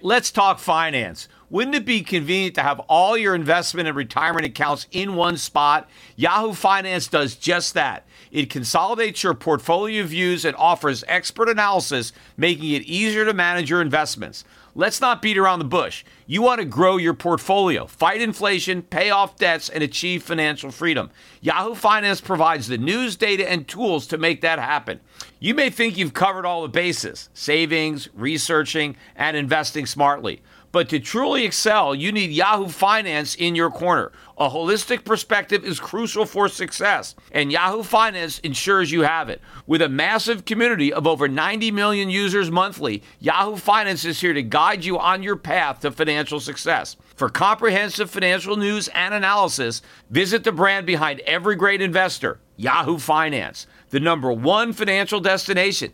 Let's talk finance. Wouldn't it be convenient to have all your investment and retirement accounts in one spot? Yahoo Finance does just that. It consolidates your portfolio views and offers expert analysis, making it easier to manage your investments. Let's not beat around the bush. You want to grow your portfolio, fight inflation, pay off debts, and achieve financial freedom. Yahoo Finance provides the news, data, and tools to make that happen. You may think you've covered all the bases: savings, researching, and investing smartly. But to truly excel, you need Yahoo Finance in your corner. A holistic perspective is crucial for success, and Yahoo Finance ensures you have it. With a massive community of over 90 million users monthly, Yahoo Finance is here to guide you on your path to financial success. For comprehensive financial news and analysis, visit the brand behind every great investor, Yahoo Finance, the #1 financial destination,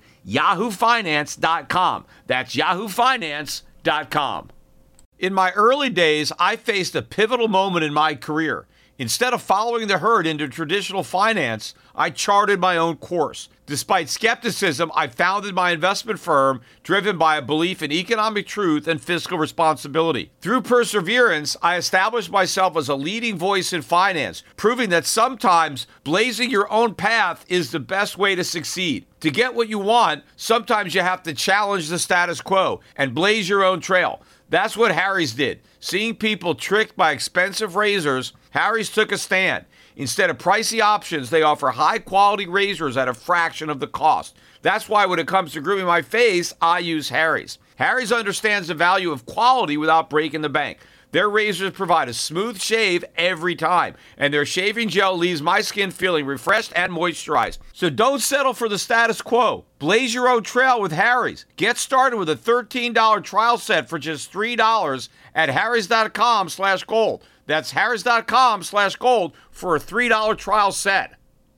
yahoofinance.com. That's yahoofinance.com. In my early days, I faced a pivotal moment in my career. Instead of following the herd into traditional finance, I charted my own course. Despite skepticism, I founded my investment firm driven by a belief in economic truth and fiscal responsibility. Through perseverance, I established myself as a leading voice in finance, proving that sometimes blazing your own path is the best way to succeed. To get what you want, sometimes you have to challenge the status quo and blaze your own trail. That's what Harry's did. Seeing people tricked by expensive razors, Harry's took a stand. Instead of pricey options, they offer high-quality razors at a fraction of the cost. That's why when it comes to grooming my face, I use Harry's. Harry's understands the value of quality without breaking the bank. Their razors provide a smooth shave every time, and their shaving gel leaves my skin feeling refreshed and moisturized. So don't settle for the status quo. Blaze your own trail with Harry's. Get started with a $13 trial set for just $3 at harrys.com/gold. That's harrys.com/gold for a $3 trial set.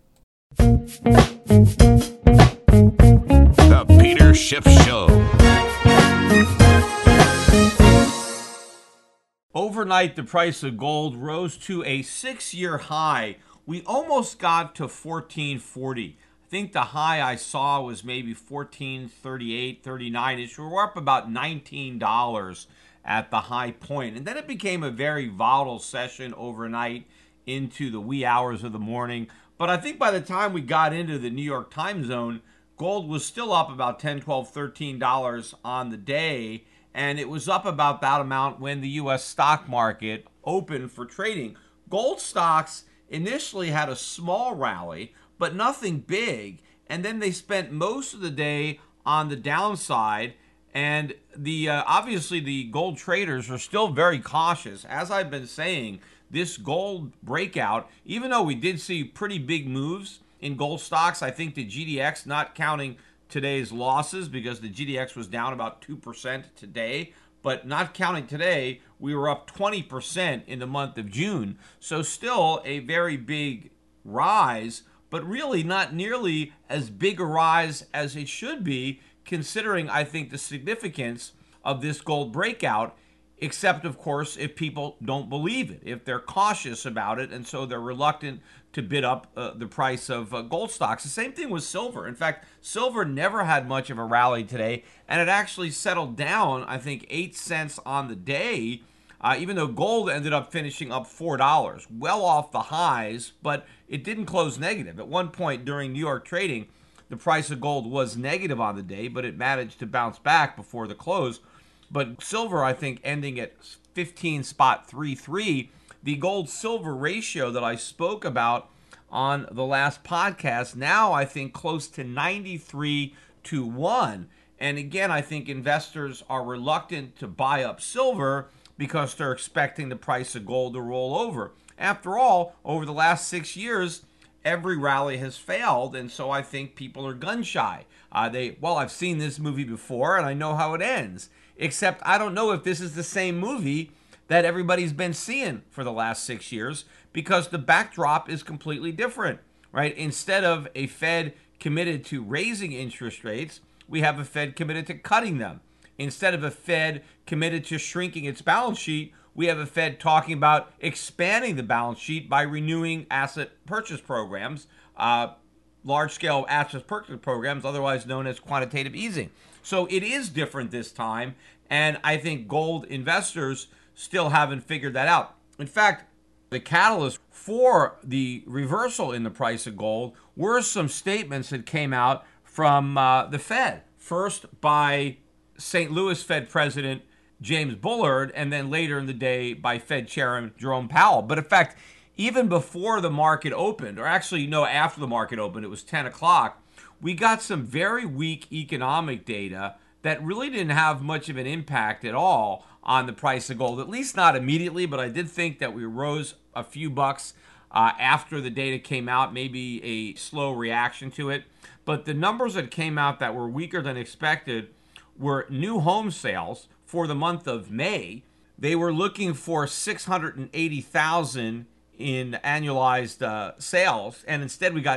The Peter Schiff Show. Overnight, the price of gold rose to a 6-year high. We almost got to $14.40. I think the high I saw was maybe $14.38, $39-ish. We're up about $19 at the high point. And then it became a very volatile session overnight into the wee hours of the morning. But I think by the time we got into the New York time zone, gold was still up about $10, $12, $13 on the day. And it was up about that amount when the U.S. stock market opened for trading. Gold stocks initially had a small rally, but nothing big. And then they spent most of the day on the downside. And obviously the gold traders are still very cautious. As I've been saying, this gold breakout, even though we did see pretty big moves in gold stocks, I think the GDX, not counting today's losses because the GDX was down about 2% today, but not counting today, we were up 20% in the month of June. So still a very big rise, but really not nearly as big a rise as it should be, considering, I think, the significance of this gold breakout, except, of course, if people don't believe it, if they're cautious about it, and so they're reluctant to bid up the price of gold stocks. The same thing with silver. In fact, silver never had much of a rally today, and it actually settled down, I think, 8 cents on the day, even though gold ended up finishing up $4, well off the highs, but it didn't close negative. At one point during New York trading, the price of gold was negative on the day, but it managed to bounce back before the close. But silver, I think, ending at 15.33. The gold-silver ratio that I spoke about on the last podcast, now I think close to 93-1. And again, I think investors are reluctant to buy up silver because they're expecting the price of gold to roll over. After all, over the last 6 years, every rally has failed, and so I think people are gun-shy. I've seen this movie before, and I know how it ends. Except I don't know if this is the same movie that everybody's been seeing for the last 6 years, because the backdrop is completely different, right? Instead of a Fed committed to raising interest rates, we have a Fed committed to cutting them. Instead of a Fed committed to shrinking its balance sheet, we have a Fed talking about expanding the balance sheet by renewing asset purchase programs, large-scale asset purchase programs, otherwise known as quantitative easing. So it is different this time, And I think gold investors still haven't figured that out. In fact, the catalyst for the reversal in the price of gold were some statements that came out from the Fed. First by St. Louis Fed President James Bullard, and then later in the day by Fed Chairman Jerome Powell. But in fact, even before the market opened, or actually, no, after the market opened, it was 10 o'clock, we got some very weak economic data that really didn't have much of an impact at all on the price of gold, at least not immediately, but I did think that we rose a few bucks after the data came out, maybe a slow reaction to it. But the numbers that came out that were weaker than expected were new home sales for the month of May. They were looking for 680,000 in annualized sales, and instead we got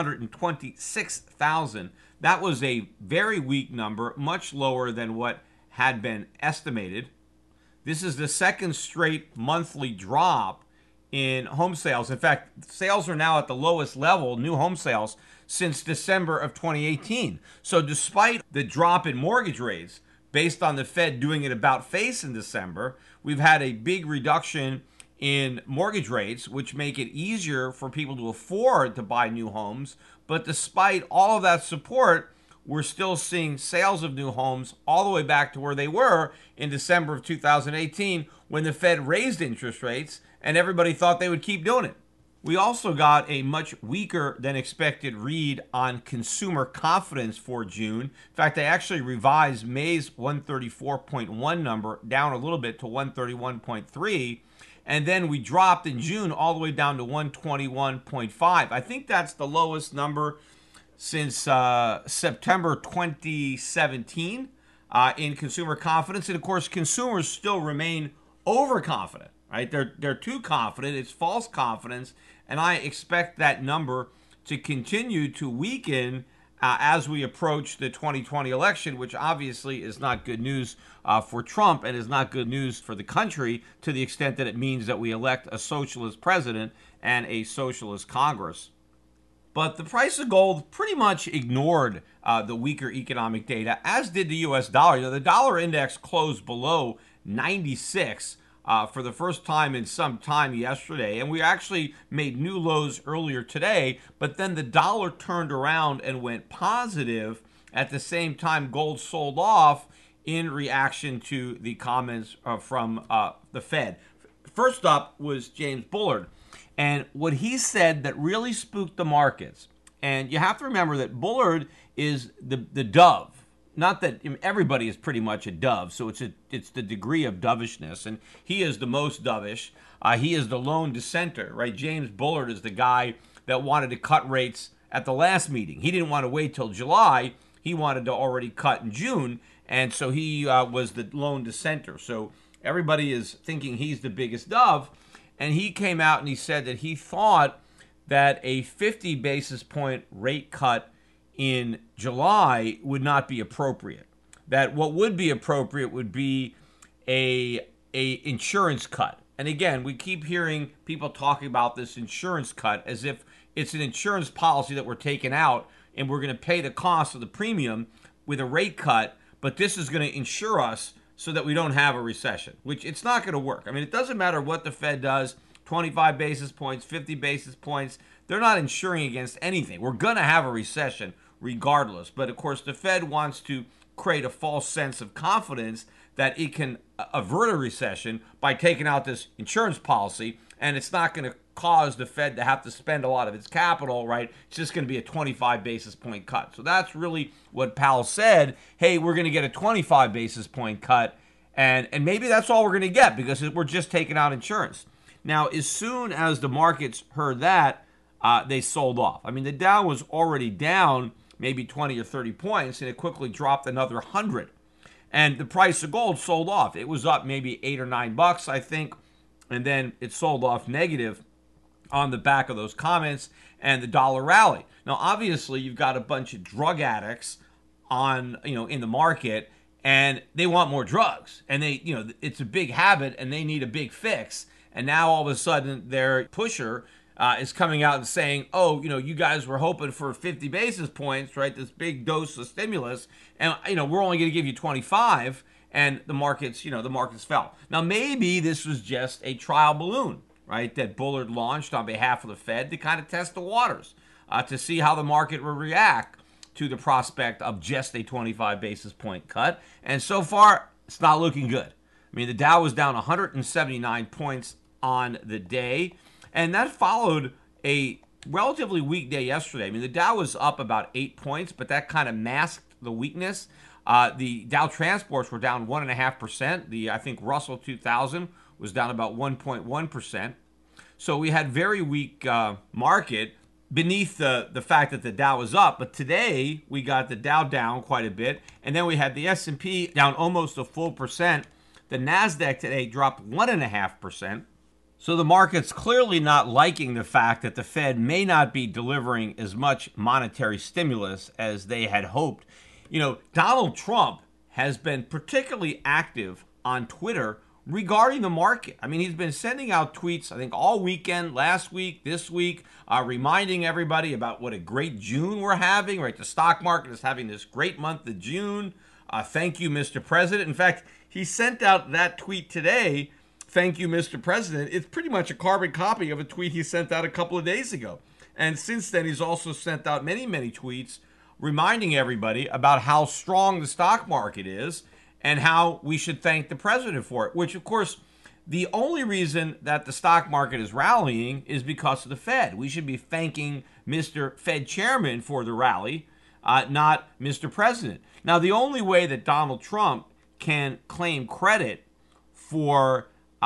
626,000. That was a very weak number, much lower than what had been estimated. This is the second straight monthly drop in home sales. In fact, sales are now at the lowest level, new home sales, since December of 2018. So despite the drop in mortgage rates, based on the Fed doing it about face in December, we've had a big reduction in mortgage rates, which make it easier for people to afford to buy new homes. But despite all of that support, we're still seeing sales of new homes all the way back to where they were in December of 2018 when the Fed raised interest rates and everybody thought they would keep doing it. We also got a much weaker than expected read on consumer confidence for June. In fact, they actually revised May's 134.1 number down a little bit to 131.3. And then we dropped in June all the way down to 121.5. I think that's the lowest number since September 2017 in consumer confidence. And of course, consumers still remain overconfident, right? They're too confident. It's false confidence. And I expect that number to continue to weaken as we approach the 2020 election, which obviously is not good news for Trump and is not good news for the country to the extent that it means that we elect a socialist president and a socialist Congress. But the price of gold pretty much ignored the weaker economic data, as did the U.S. dollar. You know, the dollar index closed below 96 for the first time in some time yesterday, and we actually made new lows earlier today, but then the dollar turned around and went positive. At the same time, gold sold off in reaction to the comments from the Fed. First up was James Bullard, and what he said that really spooked the markets. And you have to remember that Bullard is the dove. Not that everybody is pretty much a dove, so it's the degree of dovishness, and he is the most dovish. He is the lone dissenter, right? James Bullard is the guy that wanted to cut rates at the last meeting. He didn't want to wait till July. He wanted to already cut in June, and so he was the lone dissenter. So everybody is thinking he's the biggest dove, and he came out and he said that he thought that a 50 basis point rate cut in July would not be appropriate. That what would be appropriate would be a insurance cut. And again, we keep hearing people talking about this insurance cut as if it's an insurance policy that we're taking out and we're going to pay the cost of the premium with a rate cut, but this is going to insure us so that we don't have a recession, which it's not going to work. I mean, it doesn't matter what the Fed does, 25 basis points, 50 basis points, they're not insuring against anything. We're going to have a recession regardless. But of course, the Fed wants to create a false sense of confidence that it can avert a recession by taking out this insurance policy, and it's not going to cause the Fed to have to spend a lot of its capital, right? It's just going to be a 25 basis point cut. So that's really what Powell said. Hey, we're going to get a 25 basis point cut, and maybe that's all we're going to get because we're just taking out insurance. Now, as soon as the markets heard that, they sold off. I mean, the Dow was already down maybe 20 or 30 points, and it quickly dropped another 100. And the price of gold sold off. It was up maybe $8 or $9, I think, and then it sold off negative on the back of those comments, and the dollar rallied. Now, obviously, you've got a bunch of drug addicts in the market, and they want more drugs, and it's a big habit, and they need a big fix. And now all of a sudden, their pusher is coming out and saying, oh, you guys were hoping for 50 basis points, right? This big dose of stimulus, and we're only going to give you 25. and the markets fell. Now, maybe this was just a trial balloon, right, that Bullard launched on behalf of the Fed to kind of test the waters, to see how the market will react to the prospect of just a 25 basis point cut. And so far, it's not looking good. I mean, the Dow was down 179 points on the day, and that followed a relatively weak day yesterday. I mean, the Dow was up about 8 points, but that kind of masked the weakness. The Dow transports were down 1.5%. I think Russell 2000 was down about 1.1%. So we had very weak market beneath the fact that the Dow was up. But today we got the Dow down quite a bit, and then we had the S&P down almost a full percent. The NASDAQ today dropped 1.5%. So the market's clearly not liking the fact that the Fed may not be delivering as much monetary stimulus as they had hoped. You know, Donald Trump has been particularly active on Twitter regarding the market. I mean, he's been sending out tweets, I think, all weekend, last week, this week, reminding everybody about what a great June we're having, right? The stock market is having this great month of June. Thank you, Mr. President. In fact, he sent out that tweet today, thank you, Mr. President. It's pretty much a carbon copy of a tweet he sent out a couple of days ago. And since then, he's also sent out many, many tweets reminding everybody about how strong the stock market is and how we should thank the president for it, which, of course, the only reason that the stock market is rallying is because of the Fed. We should be thanking Mr. Fed Chairman for the rally, not Mr. President. Now, the only way that Donald Trump can claim credit for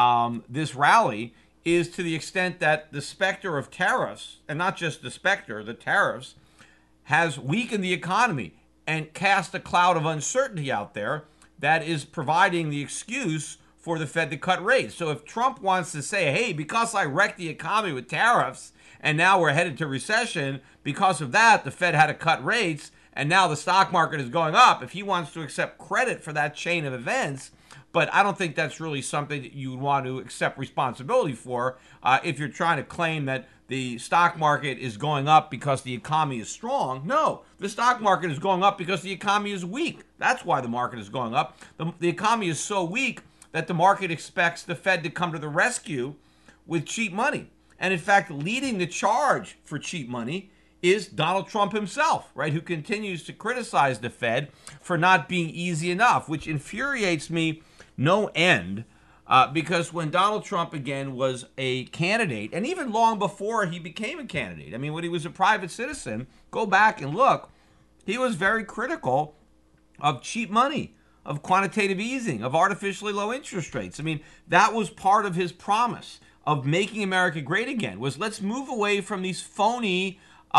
this rally is to the extent that the specter of tariffs, and not just the specter, the tariffs, has weakened the economy and cast a cloud of uncertainty out there that is providing the excuse for the Fed to cut rates. So if Trump wants to say, hey, because I wrecked the economy with tariffs and now we're headed to recession, because of that, the Fed had to cut rates and now the stock market is going up, if he wants to accept credit for that chain of events, but I don't think that's really something that you would want to accept responsibility for if you're trying to claim that the stock market is going up because the economy is strong. No, the stock market is going up because the economy is weak. That's why the market is going up. The economy is so weak that the market expects the Fed to come to the rescue with cheap money. And in fact, leading the charge for cheap money is Donald Trump himself, right, who continues to criticize the Fed for not being easy enough, which infuriates me no end, because when Donald Trump, again, was a candidate, and even long before he became a candidate, I mean, when he was a private citizen, go back and look, he was very critical of cheap money, of quantitative easing, of artificially low interest rates. I mean, that was part of his promise of making America great again, was let's move away from these phony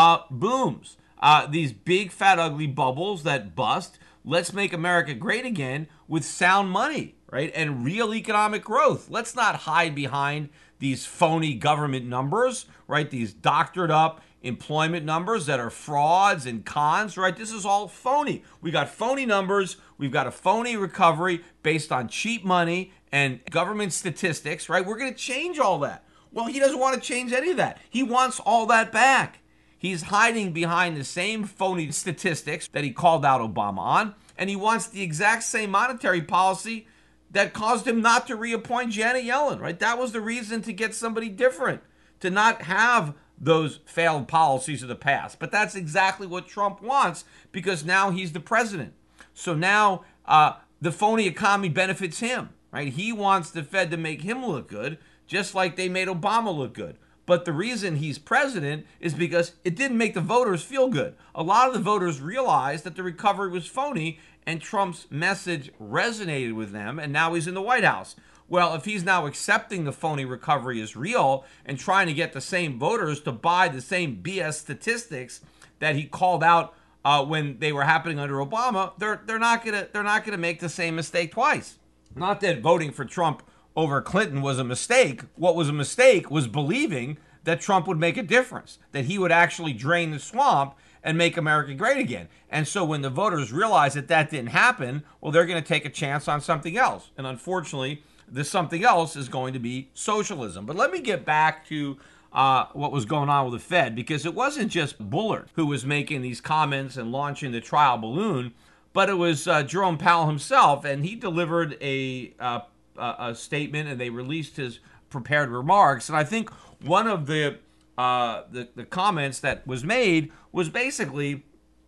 booms, these big, fat, ugly bubbles that bust. Let's make America great again with sound money, right, and real economic growth. Let's not hide behind these phony government numbers, right, these doctored up employment numbers that are frauds and cons, right? This is all phony. We got phony numbers. We've got a phony recovery based on cheap money and government statistics, right? We're going to change all that. Well, he doesn't want to change any of that. He wants all that back. He's hiding behind the same phony statistics that he called out Obama on, and he wants the exact same monetary policy that caused him not to reappoint Janet Yellen, right? That was the reason to get somebody different, to not have those failed policies of the past. But that's exactly what Trump wants because now he's the president. So now the phony economy benefits him, right? He wants the Fed to make him look good, just like they made Obama look good. But the reason he's president is because it didn't make the voters feel good. A lot of the voters realized that the recovery was phony and Trump's message resonated with them, and now he's in the White House. Well, if he's now accepting the phony recovery is real and trying to get the same voters to buy the same BS statistics that he called out when they were happening under Obama, they're not gonna make the same mistake twice. Not that voting for Trump over Clinton was a mistake. What was a mistake was believing that Trump would make a difference, that he would actually drain the swamp and make America great again. And so when the voters realize that that didn't happen, well, they're going to take a chance on something else. And unfortunately, this something else is going to be socialism. But let me get back to what was going on with the Fed, because it wasn't just Bullard who was making these comments and launching the trial balloon, but it was Jerome Powell himself, and he delivered a statement, and they released his prepared remarks. And I think one of the comments that was made was basically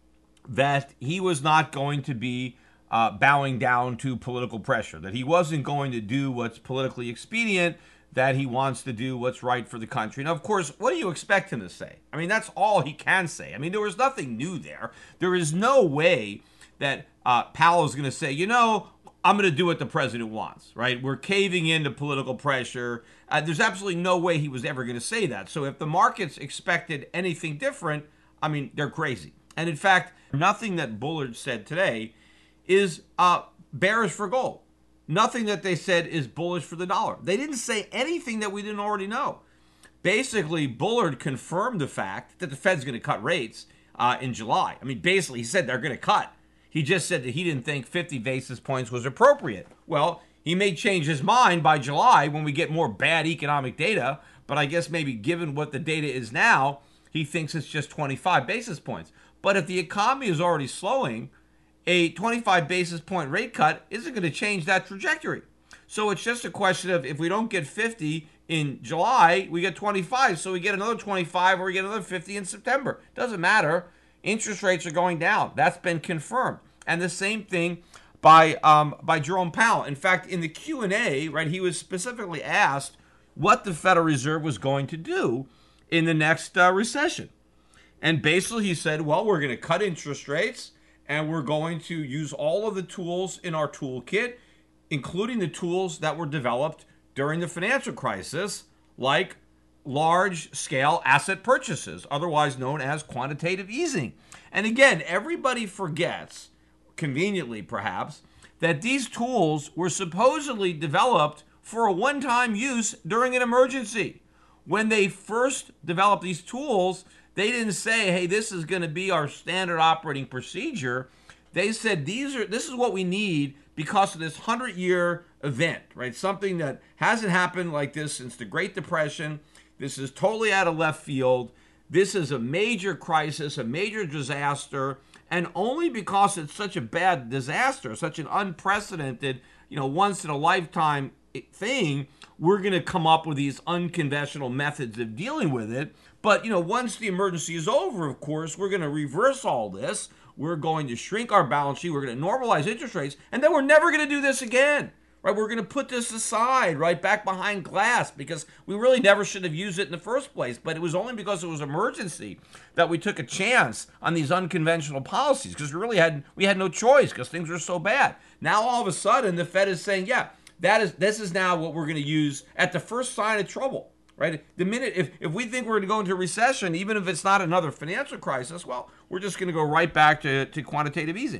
that he was not going to be bowing down to political pressure, that he wasn't going to do what's politically expedient, that he wants to do what's right for the country. Now, of course, what do you expect him to say? I mean, that's all he can say. I mean, there was nothing new there. There is no way that Powell is going to say, I'm going to do what the president wants, right? We're caving into political pressure. There's absolutely no way he was ever going to say that. So if the markets expected anything different, I mean, they're crazy. And in fact, nothing that Bullard said today is bearish for gold. Nothing that they said is bullish for the dollar. They didn't say anything that we didn't already know. Basically, Bullard confirmed the fact that the Fed's going to cut rates in July. I mean, basically, he said they're going to cut. He just said that he didn't think 50 basis points was appropriate. Well, he may change his mind by July when we get more bad economic data, but I guess maybe given what the data is now, he thinks it's just 25 basis points. But if the economy is already slowing, a 25 basis point rate cut isn't going to change that trajectory. So it's just a question of if we don't get 50 in July, we get 25. So we get another 25 or we get another 50 in September. Doesn't matter. Interest rates are going down. That's been confirmed. And the same thing by Jerome Powell. In fact, in the Q&A, right, he was specifically asked what the Federal Reserve was going to do in the next recession. And basically he said, well, we're going to cut interest rates and we're going to use all of the tools in our toolkit, including the tools that were developed during the financial crisis, like large-scale asset purchases, otherwise known as quantitative easing. And again, everybody forgets, conveniently perhaps, that these tools were supposedly developed for a one-time use during an emergency. When they first developed these tools, they didn't say, hey, this is going to be our standard operating procedure. They said this is what we need because of this 100-year event, right? Something that hasn't happened like this since the Great Depression. This is totally out of left field. This is a major crisis, a major disaster, and only because it's such a bad disaster, such an unprecedented, once-in-a-lifetime thing, we're going to come up with these unconventional methods of dealing with it. But, once the emergency is over, of course, we're going to reverse all this. We're going to shrink our balance sheet. We're going to normalize interest rates. And then we're never going to do this again, right? We're going to put this aside, right, back behind glass because we really never should have used it in the first place. But it was only because it was emergency that we took a chance on these unconventional policies because we had no choice because things were so bad. Now, all of a sudden, the Fed is saying, yeah, this is now what we're going to use at the first sign of trouble. Right? The minute, if we think we're going to go into a recession, even if it's not another financial crisis, well, we're just going to go right back to quantitative easing.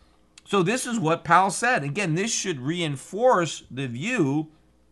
So this is what Powell said. Again, this should reinforce the view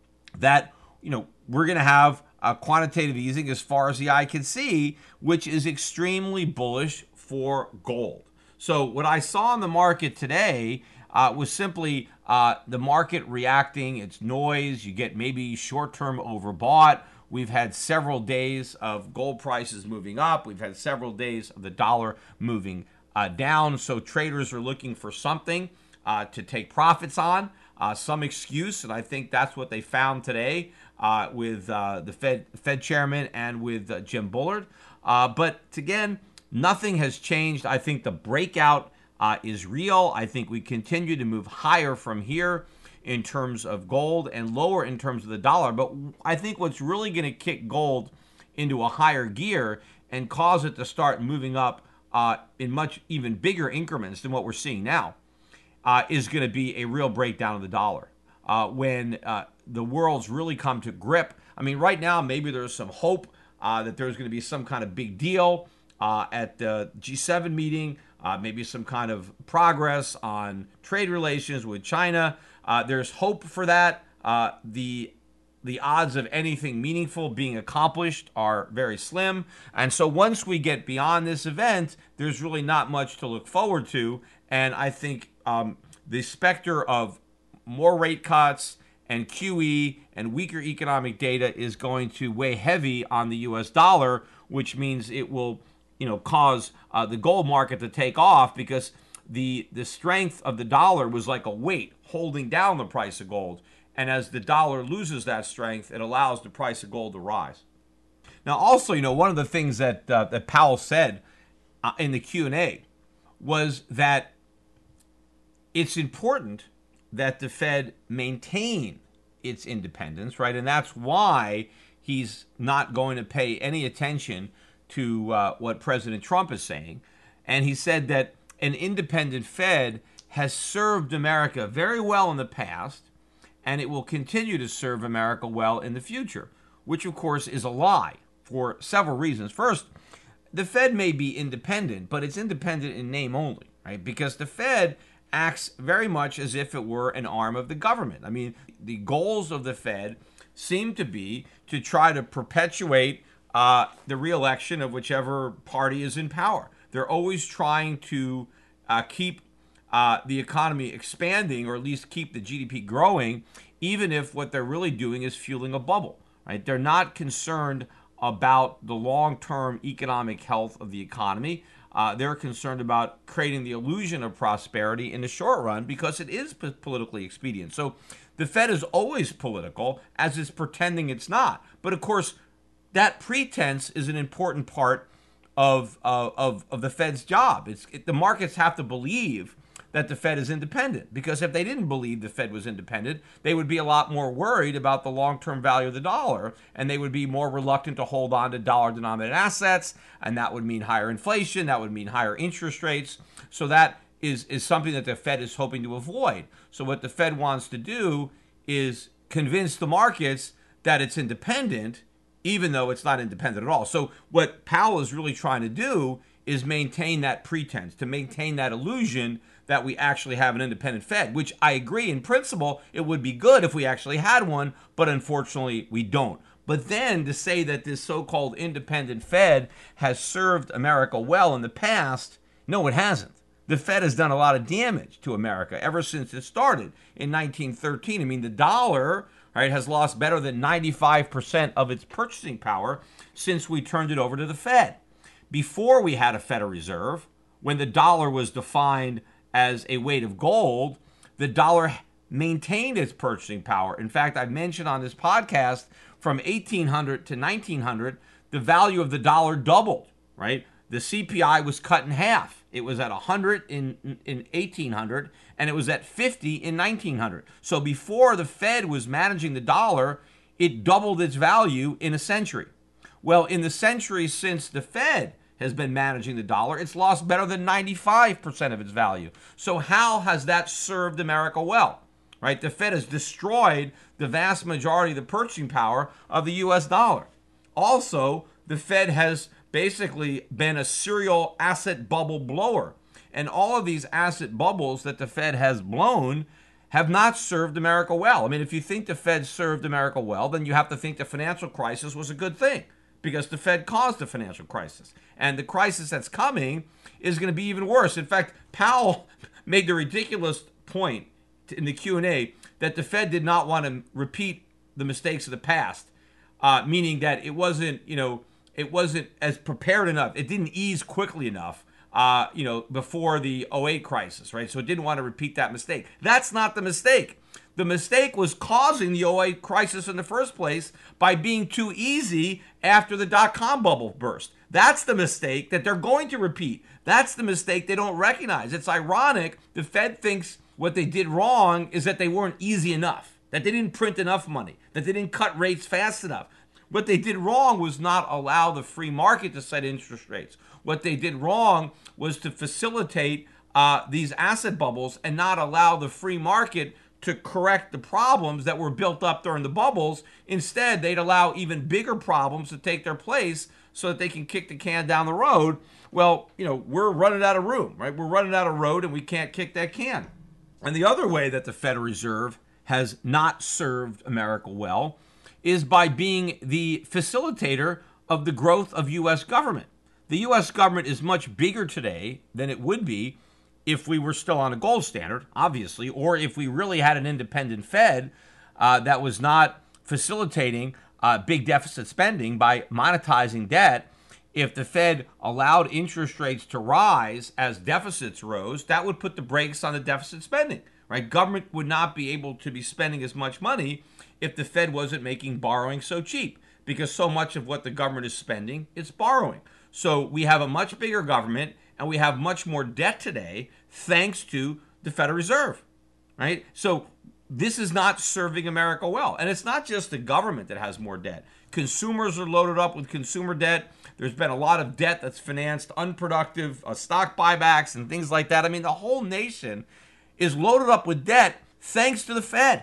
that, we're going to have quantitative easing as far as the eye can see, which is extremely bullish for gold. So what I saw in the market today was simply the market reacting. It's noise. You get maybe short-term overbought. We've had several days of gold prices moving up. We've had several days of the dollar moving down. So traders are looking for something to take profits on, some excuse. And I think that's what they found today with the Fed chairman and with Jim Bullard. But again, nothing has changed. I think the breakout is real. I think we continue to move higher from here in terms of gold and lower in terms of the dollar. But I think what's really going to kick gold into a higher gear and cause it to start moving up in much even bigger increments than what we're seeing now is going to be a real breakdown of the dollar. When the world's really come to grip. I mean, right now, maybe there's some hope that there's going to be some kind of big deal at the G7 meeting, maybe some kind of progress on trade relations with China. There's hope for that. The odds of anything meaningful being accomplished are very slim. And so once we get beyond this event, there's really not much to look forward to. And I think the specter of more rate cuts and QE and weaker economic data is going to weigh heavy on the U.S. dollar, which means it will, cause the gold market to take off because the strength of the dollar was like a weight holding down the price of gold. And as the dollar loses that strength, it allows the price of gold to rise. Now, also, one of the things that that Powell said in the Q&A was that it's important that the Fed maintain its independence, right? And that's why he's not going to pay any attention to what President Trump is saying. And he said that an independent Fed has served America very well in the past, and it will continue to serve America well in the future, which, of course, is a lie for several reasons. First, the Fed may be independent, but it's independent in name only, right? Because the Fed acts very much as if it were an arm of the government. I mean, the goals of the Fed seem to be to try to perpetuate the reelection of whichever party is in power. They're always trying to keep the economy expanding, or at least keep the GDP growing, even if what they're really doing is fueling a bubble, right? They're not concerned about the long-term economic health of the economy. They're concerned about creating the illusion of prosperity in the short run because it is politically expedient. So the Fed is always political, as it's pretending it's not. But of course, that pretense is an important part of the Fed's job. The markets have to believe that the Fed is independent, because if they didn't believe the Fed was independent, they would be a lot more worried about the long-term value of the dollar, and they would be more reluctant to hold on to dollar-denominated assets, and that would mean higher inflation, that would mean higher interest rates. So that is something that the Fed is hoping to avoid. So what the Fed wants to do is convince the markets that it's independent, even though it's not independent at all. So what Powell is really trying to do is maintain that pretense, to maintain that illusion that we actually have an independent Fed, which I agree in principle, it would be good if we actually had one, but unfortunately we don't. But then to say that this so-called independent Fed has served America well in the past, no, it hasn't. The Fed has done a lot of damage to America ever since it started in 1913. I mean, the dollar, right, has lost better than 95% of its purchasing power since we turned it over to the Fed. Before we had a Federal Reserve, when the dollar was defined as a weight of gold, the dollar maintained its purchasing power. In fact, I mentioned on this podcast, from 1800 to 1900, the value of the dollar doubled, right? The CPI was cut in half. It was at 100 in 1800, and it was at 50 in 1900. So before the Fed was managing the dollar, it doubled its value in a century. Well, in the century since the Fed has been managing the dollar, it's lost better than 95% of its value. So how has that served America well? Right? The Fed has destroyed the vast majority of the purchasing power of the US dollar. Also, the Fed has basically been a serial asset bubble blower. And all of these asset bubbles that the Fed has blown have not served America well. I mean, if you think the Fed served America well, then you have to think the financial crisis was a good thing, because the Fed caused the financial crisis. And the crisis that's coming is going to be even worse. In fact, Powell made the ridiculous point in the Q&A that the Fed did not want to repeat the mistakes of the past, meaning that it wasn't as prepared enough. It didn't ease quickly enough, before the '08 crisis, right? So it didn't want to repeat that mistake. That's not the mistake. The mistake was causing the '08 crisis in the first place by being too easy after the dot-com bubble burst. That's the mistake that they're going to repeat. That's the mistake they don't recognize. It's ironic. The Fed thinks what they did wrong is that they weren't easy enough, that they didn't print enough money, that they didn't cut rates fast enough. What they did wrong was not allow the free market to set interest rates. What they did wrong was to facilitate these asset bubbles and not allow the free market to correct the problems that were built up during the bubbles. Instead, they'd allow even bigger problems to take their place so that they can kick the can down the road. Well, we're running out of room, right? We're running out of road, and we can't kick that can. And the other way that the Federal Reserve has not served America well is by being the facilitator of the growth of U.S. government. The U.S. government is much bigger today than it would be if we were still on a gold standard, obviously, or if we really had an independent Fed that was not facilitating big deficit spending by monetizing debt If the Fed allowed interest rates to rise as deficits rose, that would put the brakes on the deficit spending, right? Government would not be able to be spending as much money if the Fed wasn't making borrowing so cheap, because so much of what the government is spending is borrowing. So we have a much bigger government and we have much more debt today thanks to the Federal Reserve, right? So this is not serving America well. And it's not just the government that has more debt. Consumers are loaded up with consumer debt. There's been a lot of debt that's financed unproductive stock buybacks and things like that. I mean, the whole nation is loaded up with debt thanks to the Fed.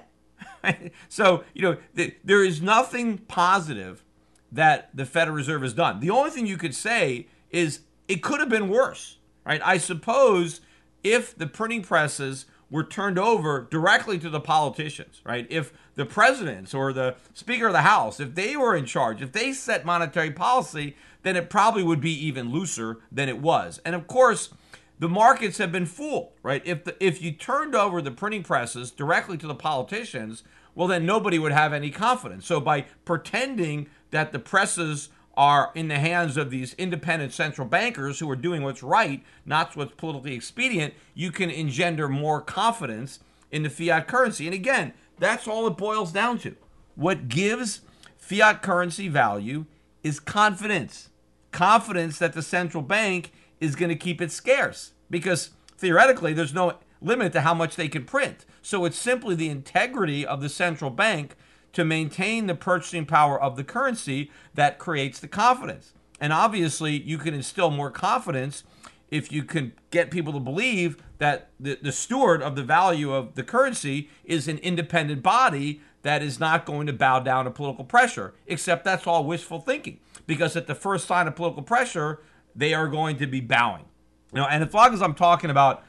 So, there is nothing positive that the Federal Reserve has done. The only thing you could say is it could have been worse, right? I suppose if the printing presses were turned over directly to the politicians, right? If the presidents or the Speaker of the House, if they were in charge, if they set monetary policy, then it probably would be even looser than it was. And of course, the markets have been fooled, right? If you turned over the printing presses directly to the politicians, well, then nobody would have any confidence. So by pretending that the presses are in the hands of these independent central bankers who are doing what's right, not what's politically expedient, you can engender more confidence in the fiat currency. And again, that's all it boils down to. What gives fiat currency value is confidence. Confidence that the central bank is going to keep it scarce, because theoretically there's no limit to how much they can print. So it's simply the integrity of the central bank to maintain the purchasing power of the currency that creates the confidence. And obviously, you can instill more confidence if you can get people to believe that the steward of the value of the currency is an independent body that is not going to bow down to political pressure, except that's all wishful thinking, because at the first sign of political pressure, they are going to be bowing. And as long as I'm talking about,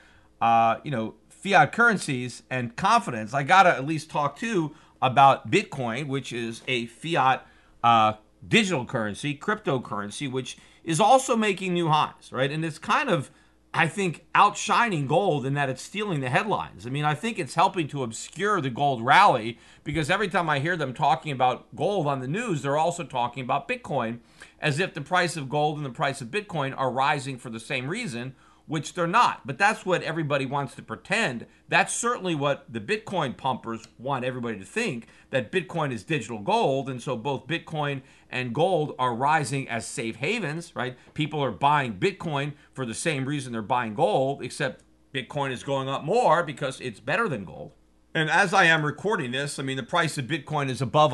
fiat currencies and confidence, I got to at least talk too about Bitcoin, which is a fiat digital currency, cryptocurrency, which is also making new highs, right? And it's kind of, I think, outshining gold in that it's stealing the headlines. I mean, I think it's helping to obscure the gold rally, because every time I hear them talking about gold on the news, they're also talking about Bitcoin, as if the price of gold and the price of Bitcoin are rising for the same reason, which they're not. But that's what everybody wants to pretend. That's certainly what the Bitcoin pumpers want everybody to think, that Bitcoin is digital gold. And so both Bitcoin and gold are rising as safe havens, right? People are buying Bitcoin for the same reason they're buying gold, except Bitcoin is going up more because it's better than gold. And as I am recording this, I mean, the price of Bitcoin is above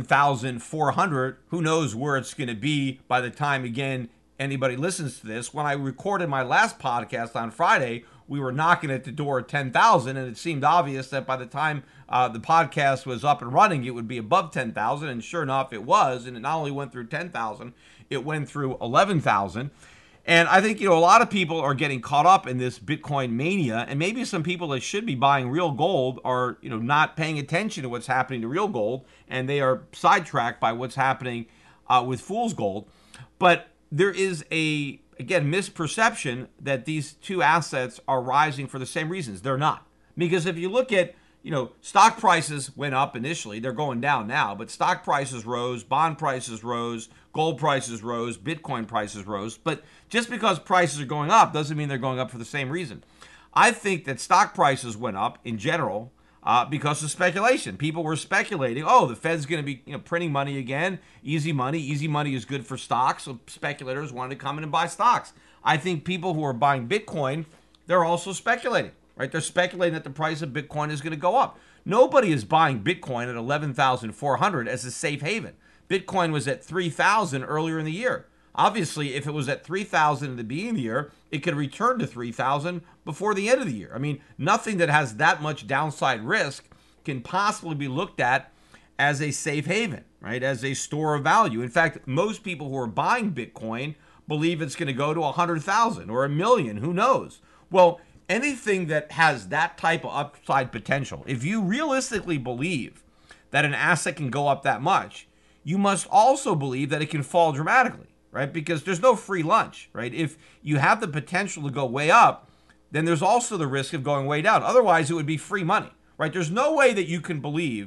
11,400. Who knows where it's going to be by the time, again, anybody listens to this. When I recorded my last podcast on Friday, we were knocking at the door at 10,000, and it seemed obvious that by the time the podcast was up and running, it would be above 10,000, and sure enough, it was. And it not only went through 10,000, it went through 11,000. And I think, a lot of people are getting caught up in this Bitcoin mania, and maybe some people that should be buying real gold are, not paying attention to what's happening to real gold, and they are sidetracked by what's happening with fool's gold. But there is again, misperception that these two assets are rising for the same reasons. They're not. Because if you look at, stock prices went up initially. They're going down now. But stock prices rose, bond prices rose, gold prices rose, Bitcoin prices rose. But just because prices are going up doesn't mean they're going up for the same reason. I think that stock prices went up in general because of speculation. People were speculating, the Fed's going to be printing money again, easy money. Easy money is good for stocks, so speculators wanted to come in and buy stocks. I think people who are buying Bitcoin, they're also speculating, right? They're speculating that the price of Bitcoin is going to go up. Nobody is buying Bitcoin at 11,400 as a safe haven. Bitcoin was at 3,000 earlier in the year. Obviously, if it was at 3,000 in the beginning of the year, it could return to 3,000 before the end of the year. I mean, nothing that has that much downside risk can possibly be looked at as a safe haven, right? As a store of value. In fact, most people who are buying Bitcoin believe it's going to go to 100,000 or 1,000,000. Who knows? Well, anything that has that type of upside potential, if you realistically believe that an asset can go up that much, you must also believe that it can fall dramatically. Right? Because there's no free lunch, right? If you have the potential to go way up, then there's also the risk of going way down. Otherwise, it would be free money, right? There's no way that you can believe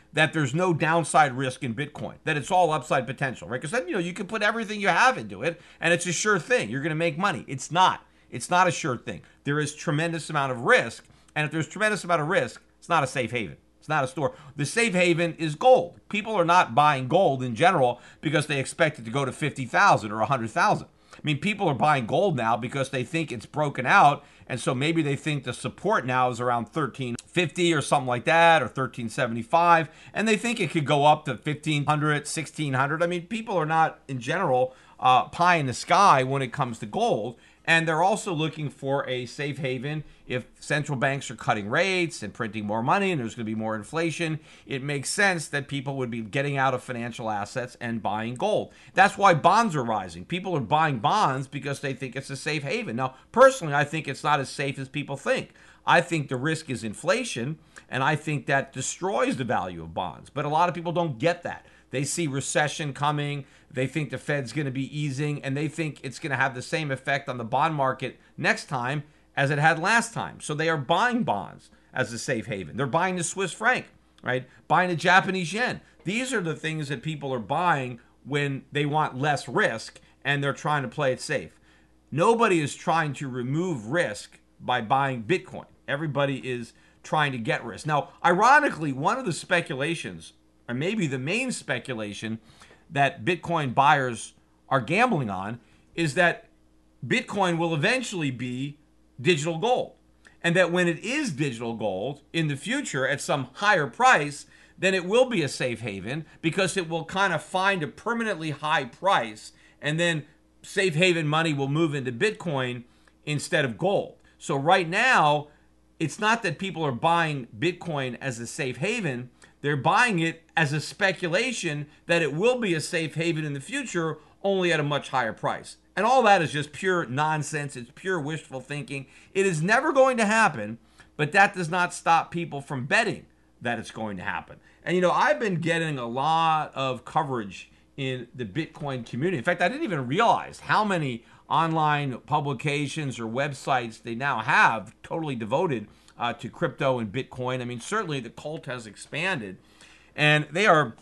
that there's no downside risk in Bitcoin, that it's all upside potential, right? Because then, you can put everything you have into it and it's a sure thing. You're going to make money. It's not. It's not a sure thing. There is tremendous amount of risk. And if there's tremendous amount of risk, it's not a safe haven. It's not a store. The safe haven is gold. People are not buying gold in general because they expect it to go to 50,000 or 100,000. I mean, people are buying gold now because they think it's broken out. And so maybe they think the support now is around 1350 or something like that, or 1375. And they think it could go up to 1500, 1600. I mean, people are not, in general, pie in the sky when it comes to gold. And they're also looking for a safe haven. If central banks are cutting rates and printing more money and there's going to be more inflation, it makes sense that people would be getting out of financial assets and buying gold. That's why bonds are rising. People are buying bonds because they think it's a safe haven. Now, personally, I think it's not as safe as people think. I think the risk is inflation, and I think that destroys the value of bonds. But a lot of people don't get that. They see recession coming. They think the Fed's going to be easing, and they think it's going to have the same effect on the bond market next time as it had last time. So they are buying bonds as a safe haven. They're buying the Swiss franc, right? Buying the Japanese yen. These are the things that people are buying when they want less risk and they're trying to play it safe. Nobody is trying to remove risk by buying Bitcoin. Everybody is trying to get risk. Now, ironically, one of the speculations, or maybe the main speculation, that Bitcoin buyers are gambling on is that Bitcoin will eventually be digital gold. And that when it is digital gold in the future at some higher price, then it will be a safe haven because it will kind of find a permanently high price, and then safe haven money will move into Bitcoin instead of gold. So right now, it's not that people are buying Bitcoin as a safe haven. They're buying it as a speculation that it will be a safe haven in the future, only at a much higher price. And all that is just pure nonsense. It's pure wishful thinking. It is never going to happen, but that does not stop people from betting that it's going to happen. And, I've been getting a lot of coverage in the Bitcoin community. In fact, I didn't even realize how many online publications or websites they now have totally devoted to crypto and Bitcoin. I mean, certainly the cult has expanded, and they are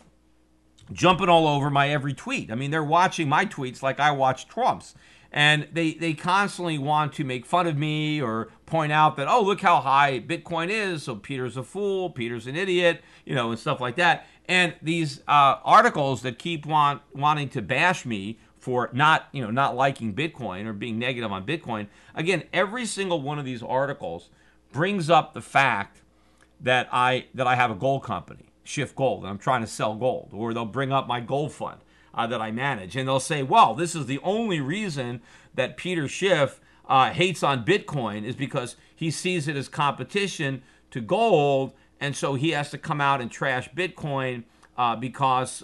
jumping all over my every tweet. I mean, they're watching my tweets like I watch Trump's, and they constantly want to make fun of me or point out that, oh, look how high Bitcoin is, so Peter's a fool, Peter's an idiot, and stuff like that. And these articles that keep wanting to bash me for not liking Bitcoin or being negative on Bitcoin. Again, every single one of these articles brings up the fact that I have a gold company, Shift Gold, and I'm trying to sell gold. Or they'll bring up my gold fund that I manage, and they'll say, well, this is the only reason that Peter Schiff hates on Bitcoin is because he sees it as competition to gold, and so he has to come out and trash Bitcoin because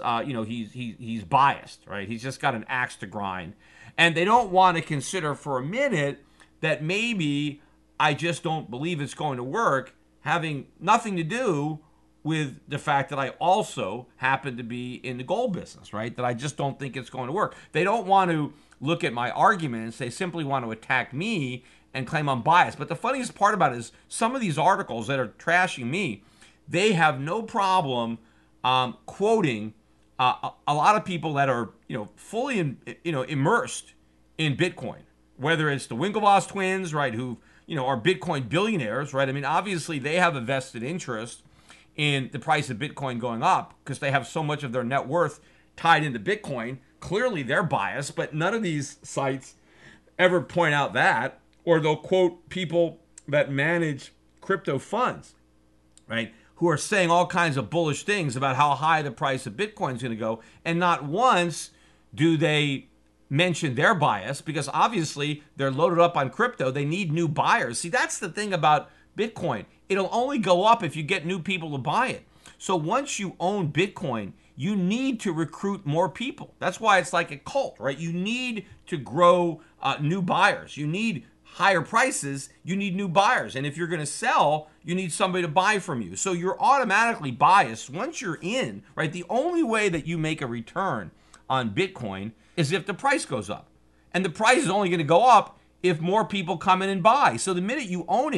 he's biased, right? He's just got an axe to grind. And they don't want to consider for a minute that maybe I just don't believe it's going to work, having nothing to do with the fact that I also happen to be in the gold business, right? That I just don't think it's going to work. They don't want to look at my arguments. They simply want to attack me and claim I'm biased. But the funniest part about it is some of these articles that are trashing me, they have no problem quoting a lot of people that are fully immersed in Bitcoin, whether it's the Winklevoss twins, right, who are Bitcoin billionaires, right? I mean, obviously they have a vested interest in the price of Bitcoin going up because they have so much of their net worth tied into Bitcoin. Clearly they're biased, but none of these sites ever point out that, or they'll quote people that manage crypto funds, right, who are saying all kinds of bullish things about how high the price of Bitcoin is going to go, and not once do they mention their bias, because obviously they're loaded up on crypto. They need new buyers. See, that's the thing about Bitcoin. It'll only go up if you get new people to buy it. So once you own Bitcoin, you need to recruit more people. That's why it's like a cult, right? You need to grow new buyers. You need higher prices. You need new buyers. And if you're going to sell, you need somebody to buy from you. So you're automatically biased once you're in, right? The only way that you make a return on Bitcoin is if the price goes up. And the price is only going to go up if more people come in and buy. So the minute you own it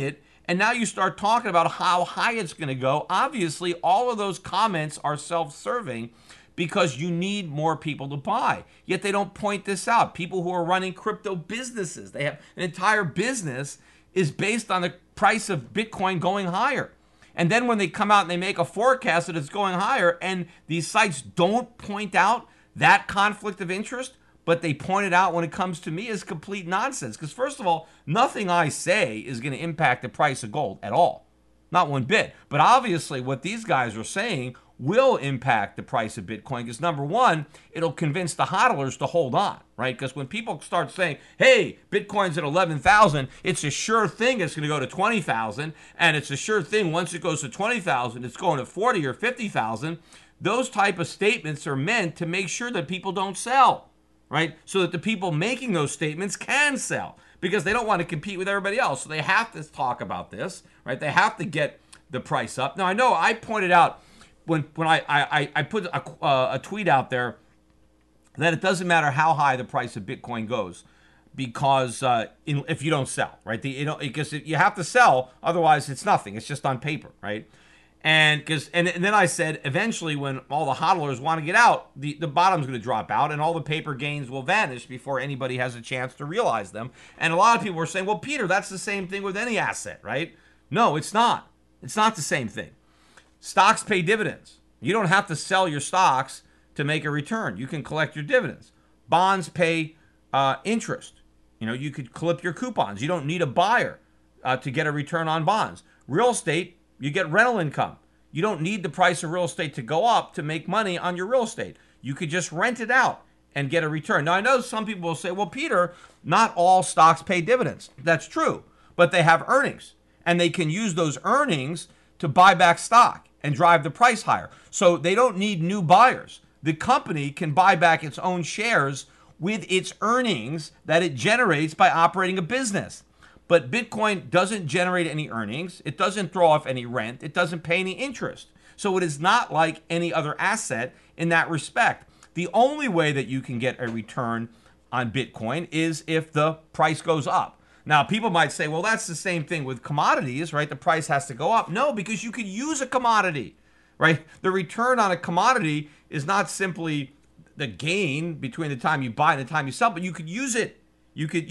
And now you start talking about how high it's going to go. Obviously, all of those comments are self-serving because you need more people to buy. Yet they don't point this out. People who are running crypto businesses, they have an entire business is based on the price of Bitcoin going higher. And then when they come out and they make a forecast that it's going higher, and these sites don't point out that conflict of interest, but they point it out when it comes to me, is complete nonsense. Because first of all, nothing I say is going to impact the price of gold at all. Not one bit. But obviously what these guys are saying will impact the price of Bitcoin because, number one, it'll convince the hodlers to hold on, right? Because when people start saying, hey, Bitcoin's at 11,000, it's a sure thing it's going to go to 20,000, and it's a sure thing once it goes to 20,000, it's going to 40 or 50,000. Those type of statements are meant to make sure that people don't sell, right? So that the people making those statements can sell because they don't want to compete with everybody else. So they have to talk about this, right? They have to get the price up. Now, I know I pointed out when I put a tweet out there that it doesn't matter how high the price of Bitcoin goes because if you don't sell, right? Because you have to sell, otherwise it's nothing. It's just on paper, right? And then I said eventually when all the hodlers want to get out, the bottom's going to drop out and all the paper gains will vanish before anybody has a chance to realize them. And a lot of people were saying, well, Peter, that's the same thing with any asset, right? No, it's not. It's not the same thing. Stocks pay dividends. You don't have to sell your stocks to make a return. You can collect your dividends. Bonds pay interest. You could clip your coupons. You don't need a buyer to get a return on bonds. Real estate, you get rental income. You don't need the price of real estate to go up to make money on your real estate. You could just rent it out and get a return. Now, I know some people will say, well, Peter, not all stocks pay dividends. That's true, but they have earnings, and they can use those earnings to buy back stock and drive the price higher. So they don't need new buyers. The company can buy back its own shares with its earnings that it generates by operating a business. But Bitcoin doesn't generate any earnings. It doesn't throw off any rent. It doesn't pay any interest. So it is not like any other asset in that respect. The only way that you can get a return on Bitcoin is if the price goes up. Now, people might say, well, that's the same thing with commodities, right? The price has to go up. No, because you could use a commodity, right? The return on a commodity is not simply the gain between the time you buy and the time you sell, but you could use it. You could,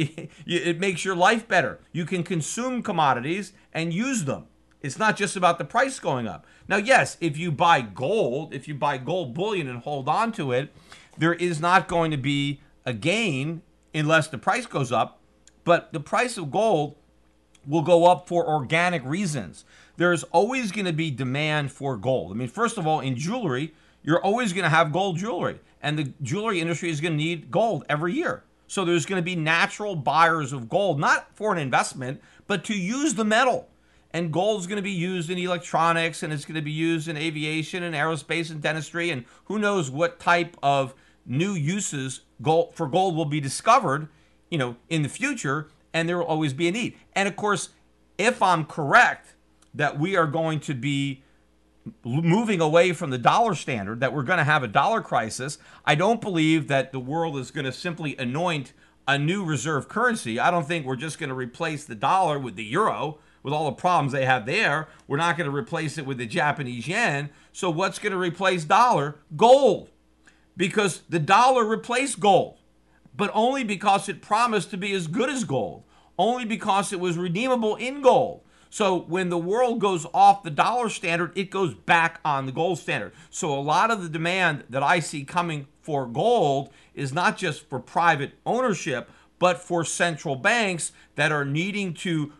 it makes your life better. You can consume commodities and use them. It's not just about the price going up. Now, yes, if you buy gold bullion and hold on to it, there is not going to be a gain unless the price goes up. But the price of gold will go up for organic reasons. There's always going to be demand for gold. I mean, first of all, in jewelry, you're always going to have gold jewelry. And the jewelry industry is going to need gold every year. So there's going to be natural buyers of gold, not for an investment, but to use the metal. And gold is going to be used in electronics, and it's going to be used in aviation and aerospace and dentistry. And who knows what type of new uses for gold will be discovered in the future, and there will always be a need. And of course, if I'm correct that we are going to be moving away from the dollar standard, that we're going to have a dollar crisis, I don't believe that the world is going to simply anoint a new reserve currency. I don't think we're just going to replace the dollar with the euro, with all the problems they have there. We're not going to replace it with the Japanese yen. So what's going to replace dollar? Gold. Because the dollar replaced gold, but only because it promised to be as good as gold, only because it was redeemable in gold. So when the world goes off the dollar standard, it goes back on the gold standard. So a lot of the demand that I see coming for gold is not just for private ownership, but for central banks that are needing to,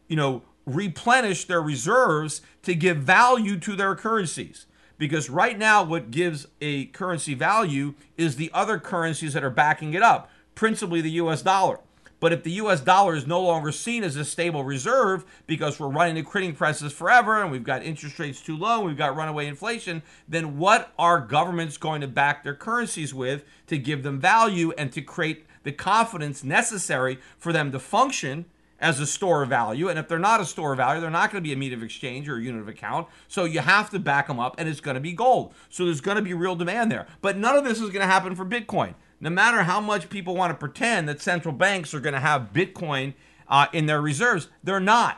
replenish their reserves to give value to their currencies. Because right now what gives a currency value is the other currencies that are backing it up, principally the US dollar. But if the US dollar is no longer seen as a stable reserve because we're running the printing presses forever and we've got interest rates too low and we've got runaway inflation, then what are governments going to back their currencies with to give them value and to create the confidence necessary for them to function as a store of value? And if they're not a store of value, they're not going to be a mean of exchange or a unit of account. So you have to back them up, and it's going to be gold. So there's going to be real demand there. But none of this is going to happen for Bitcoin. No matter how much people want to pretend that central banks are going to have Bitcoin in their reserves, they're not.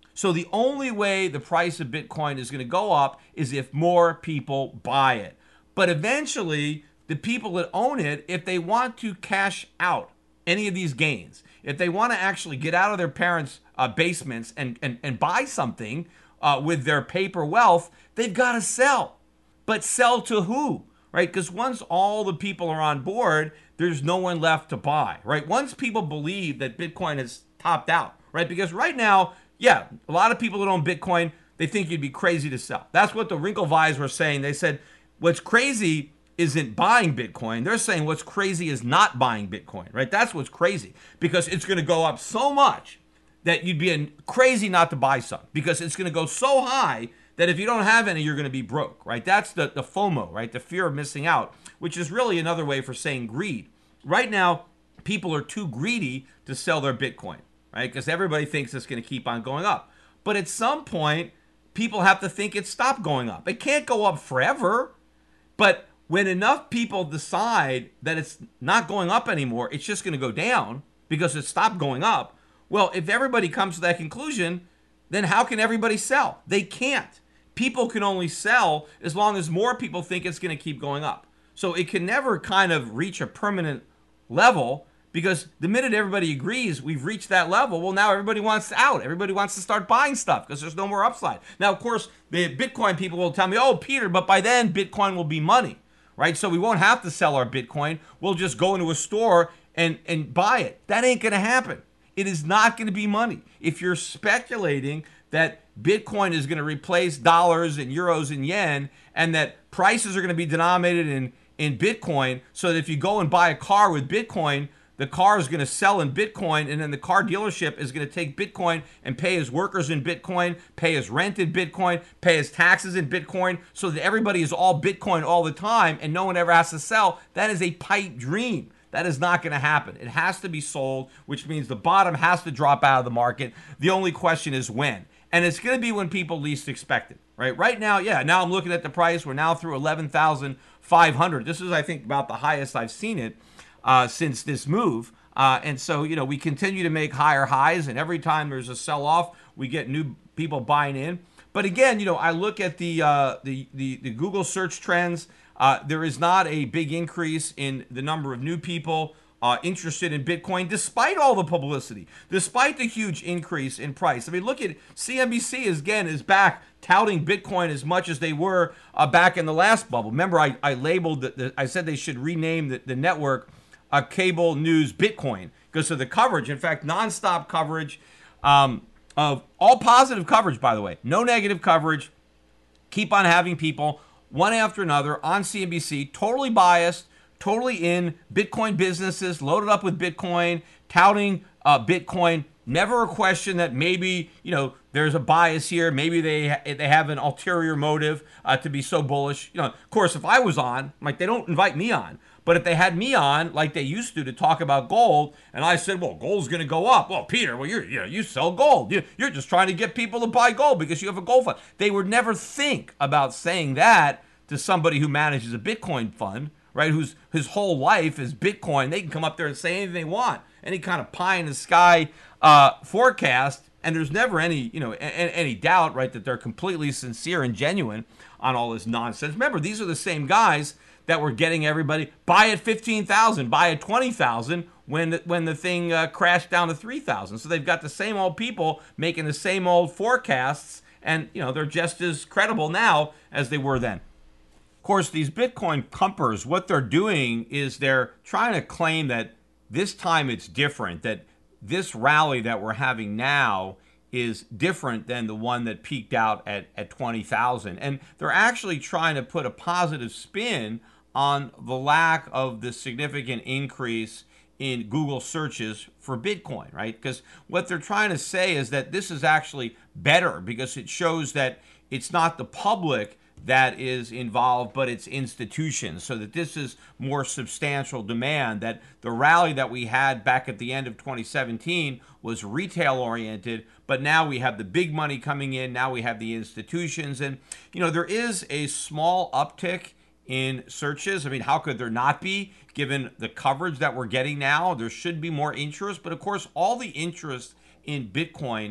So the only way the price of Bitcoin is going to go up is if more people buy it. But eventually, the people that own it, if they want to cash out any of these gains, if they want to actually get out of their parents' basements and buy something with their paper wealth, they've got to sell. But sell to who? Right? Because once all the people are on board, there's no one left to buy, right? Once people believe that Bitcoin has topped out, right? Because right now, yeah, a lot of people that own Bitcoin, they think you'd be crazy to sell. That's what the Winklevis were saying. They said, what's crazy isn't buying Bitcoin. They're saying what's crazy is not buying Bitcoin, right? That's what's crazy, because it's going to go up so much that you'd be crazy not to buy some, because it's going to go so high that if you don't have any, you're going to be broke, right? That's the FOMO, right? The fear of missing out, which is really another way for saying greed. Right now, people are too greedy to sell their Bitcoin, right? Because everybody thinks it's going to keep on going up. But at some point, people have to think it stopped going up. It can't go up forever. But when enough people decide that it's not going up anymore, it's just going to go down because it stopped going up. Well, if everybody comes to that conclusion, then how can everybody sell? They can't. People can only sell as long as more people think it's going to keep going up. So it can never kind of reach a permanent level, because the minute everybody agrees we've reached that level, well, now everybody wants out. Everybody wants to start buying stuff because there's no more upside. Now, of course, the Bitcoin people will tell me, oh, Peter, but by then Bitcoin will be money, right? So we won't have to sell our Bitcoin. We'll just go into a store and buy it. That ain't going to happen. It is not going to be money. If you're speculating that Bitcoin is going to replace dollars and euros and yen, and that prices are going to be denominated in Bitcoin, so that if you go and buy a car with Bitcoin, the car is going to sell in Bitcoin, and then the car dealership is going to take Bitcoin and pay his workers in Bitcoin, pay his rent in Bitcoin, pay his taxes in Bitcoin, so that everybody is all Bitcoin all the time and no one ever has to sell. That is a pipe dream. That is not going to happen. It has to be sold, which means the bottom has to drop out of the market. The only question is when. And it's going to be when people least expect it, right? Right now, yeah, now I'm looking at the price. We're now through 11,500. This is, I think, about the highest I've seen it since this move. And so, we continue to make higher highs. And every time there's a sell-off, we get new people buying in. But again, I look at the Google search trends. There is not a big increase in the number of new people interested in Bitcoin, despite all the publicity, despite the huge increase in price. I mean, look at CNBC is back touting Bitcoin as much as they were back in the last bubble. Remember, I labeled I said they should rename the network Cable News Bitcoin because of the coverage. In fact, nonstop coverage of all positive coverage, by the way, no negative coverage. Keep on having people one after another on CNBC, totally biased, totally in Bitcoin businesses, loaded up with Bitcoin, touting Bitcoin. Never a question that maybe, there's a bias here. Maybe they have an ulterior motive to be so bullish. Of course, if I was on, they don't invite me on. But if they had me on, like they used to talk about gold, and I said, well, gold's going to go up. Well, Peter, you sell gold. You're just trying to get people to buy gold because you have a gold fund. They would never think about saying that to somebody who manages a Bitcoin fund, right? Whose whole life is Bitcoin. They can come up there and say anything they want, any kind of pie in the sky forecast, and there's never any doubt, right, that they're completely sincere and genuine on all this nonsense. Remember, these are the same guys that were getting everybody buy at 15,000, buy at 20,000 when the thing crashed down to 3,000. So they've got the same old people making the same old forecasts, and they're just as credible now as they were then. Of course, these Bitcoin pumpers, what they're doing is they're trying to claim that this time it's different, that this rally that we're having now is different than the one that peaked out at 20,000. And they're actually trying to put a positive spin on the lack of the significant increase in Google searches for Bitcoin, right? Because what they're trying to say is that this is actually better because it shows that it's not the public that is involved, but it's institutions, so that this is more substantial demand, that the rally that we had back at the end of 2017 was retail oriented, but now we have the big money coming in, now we have the institutions, and there is a small uptick in searches. I mean, how could there not be, given the coverage that we're getting now? There should be more interest, but of course, all the interest in Bitcoin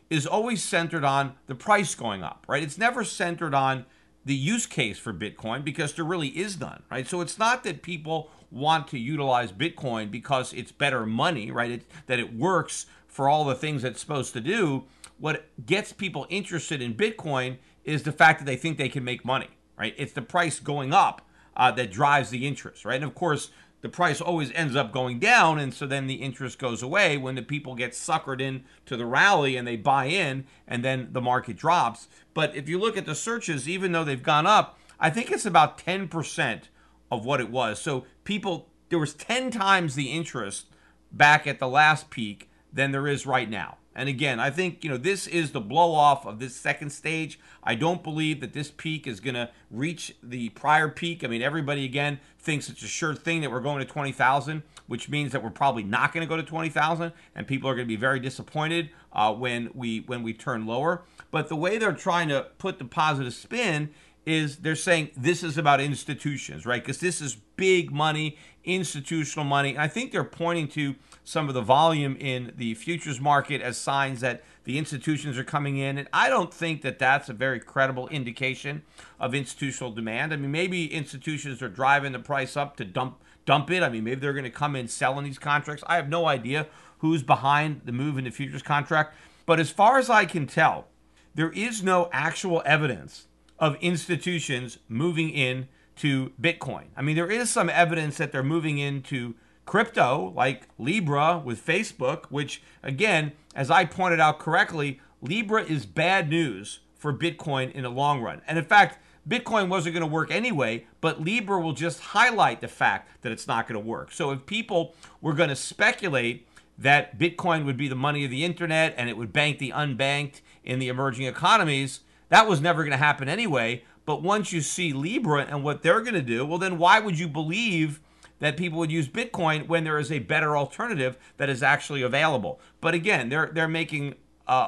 is always centered on the price going up, right? It's never centered on the use case for Bitcoin because there really is none, right? So it's not that people want to utilize Bitcoin because it's better money, right? That it works for all the things it's supposed to do. What gets people interested in Bitcoin is the fact that they think they can make money, right? It's the price going up that drives the interest, right? And of course, the price always ends up going down, and so then the interest goes away when the people get suckered into the rally and they buy in, and then the market drops. But if you look at the searches, even though they've gone up, I think it's about 10% of what it was. So there was 10 times the interest back at the last peak than there is right now. And again, I think, this is the blow off of this second stage. I don't believe that this peak is going to reach the prior peak. I mean, everybody, again, thinks it's a sure thing that we're going to 20,000, which means that we're probably not going to go to 20,000, and people are going to be very disappointed when we turn lower. But the way they're trying to put the positive spin is they're saying this is about institutions, right? Because this is big money, institutional money. And I think they're pointing to some of the volume in the futures market as signs that the institutions are coming in. And I don't think that that's a very credible indication of institutional demand. I mean, maybe institutions are driving the price up to dump it. I mean, maybe they're going to come in selling these contracts. I have no idea who's behind the move in the futures contract. But as far as I can tell, there is no actual evidence of institutions moving in to Bitcoin. I mean, there is some evidence that they're moving into crypto, like Libra with Facebook, which, again, as I pointed out correctly, Libra is bad news for Bitcoin in the long run. And in fact, Bitcoin wasn't going to work anyway, but Libra will just highlight the fact that it's not going to work. So if people were going to speculate that Bitcoin would be the money of the internet and it would bank the unbanked in the emerging economies, that was never going to happen anyway. But once you see Libra and what they're going to do, well, then why would you believe that people would use Bitcoin when there is a better alternative that is actually available? But again, they're making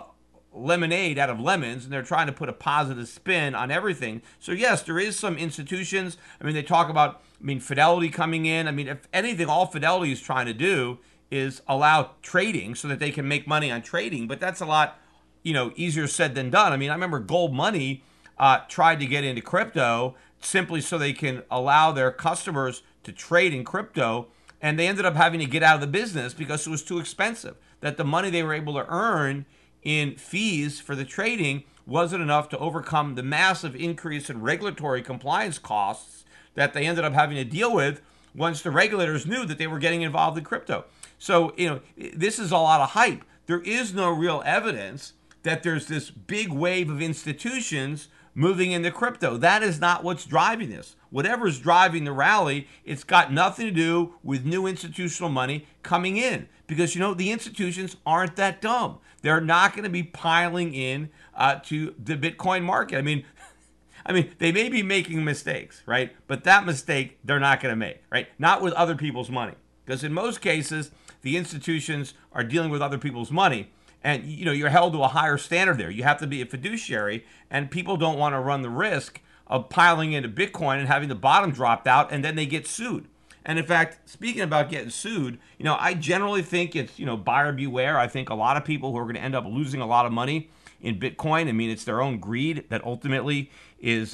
lemonade out of lemons, and they're trying to put a positive spin on everything. So yes, there is some institutions. I mean, they talk about, Fidelity coming in. I mean, if anything, all Fidelity is trying to do is allow trading so that they can make money on trading. But that's a lot, easier said than done. I mean, I remember Gold Money tried to get into crypto simply so they can allow their customers to trade in crypto, and they ended up having to get out of the business because it was too expensive. That the money they were able to earn in fees for the trading wasn't enough to overcome the massive increase in regulatory compliance costs that they ended up having to deal with once the regulators knew that they were getting involved in crypto. So, this is a lot of hype. There is no real evidence that there's this big wave of institutions moving into crypto. That is not what's driving this. Whatever's driving the rally, it's got nothing to do with new institutional money coming in. Because, the institutions aren't that dumb. They're not going to be piling in to the Bitcoin market. I mean, they may be making mistakes, right? But that mistake they're not going to make, right? Not with other people's money. Because in most cases, the institutions are dealing with other people's money. And, you're held to a higher standard there. You have to be a fiduciary, and people don't want to run the risk of piling into Bitcoin and having the bottom dropped out, and then they get sued. And in fact, speaking about getting sued, I generally think it's, buyer beware. I think a lot of people who are going to end up losing a lot of money in Bitcoin, it's their own greed that ultimately is,